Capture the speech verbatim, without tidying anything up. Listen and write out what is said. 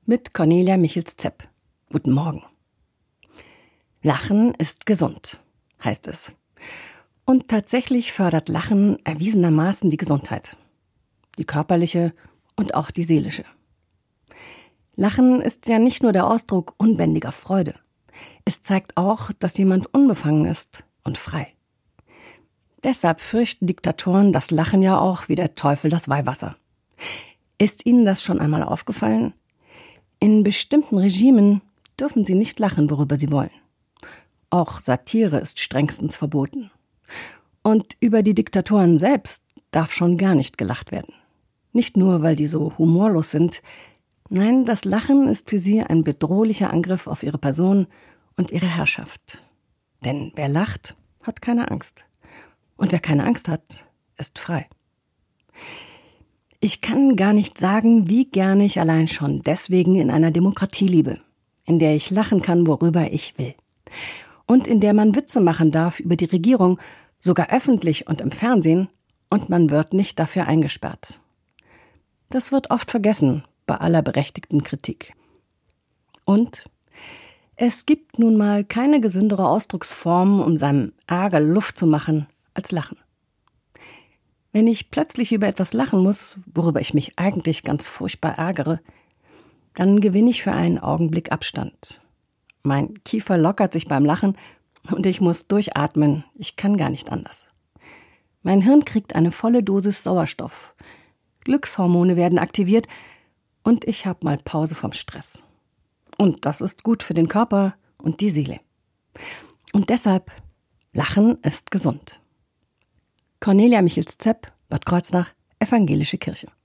Mit Cornelia Michels-Zepp. Guten Morgen. Lachen ist gesund, heißt es. Und tatsächlich fördert Lachen erwiesenermaßen die Gesundheit. Die körperliche und auch die seelische. Lachen ist ja nicht nur der Ausdruck unbändiger Freude. Es zeigt auch, dass jemand unbefangen ist und frei. Deshalb fürchten Diktatoren das Lachen ja auch wie der Teufel das Weihwasser. Ist Ihnen das schon einmal aufgefallen? In bestimmten Regimen dürfen sie nicht lachen, worüber sie wollen. Auch Satire ist strengstens verboten. Und über die Diktatoren selbst darf schon gar nicht gelacht werden. Nicht nur, weil die so humorlos sind. Nein, das Lachen ist für sie ein bedrohlicher Angriff auf ihre Person und ihre Herrschaft. Denn wer lacht, hat keine Angst. Und wer keine Angst hat, ist frei. Ich kann gar nicht sagen, wie gerne ich allein schon deswegen in einer Demokratie lebe, in der ich lachen kann, worüber ich will. Und in der man Witze machen darf über die Regierung, sogar öffentlich und im Fernsehen, und man wird nicht dafür eingesperrt. Das wird oft vergessen bei aller berechtigten Kritik. Und es gibt nun mal keine gesündere Ausdrucksform, um seinem Ärger Luft zu machen, als Lachen. Wenn ich plötzlich über etwas lachen muss, worüber ich mich eigentlich ganz furchtbar ärgere, dann gewinne ich für einen Augenblick Abstand. Mein Kiefer lockert sich beim Lachen und ich muss durchatmen. Ich kann gar nicht anders. Mein Hirn kriegt eine volle Dosis Sauerstoff. Glückshormone werden aktiviert und ich habe mal Pause vom Stress. Und das ist gut für den Körper und die Seele. Und deshalb, Lachen ist gesund. Cornelia Michels-Zepp, Bad Kreuznach, Evangelische Kirche.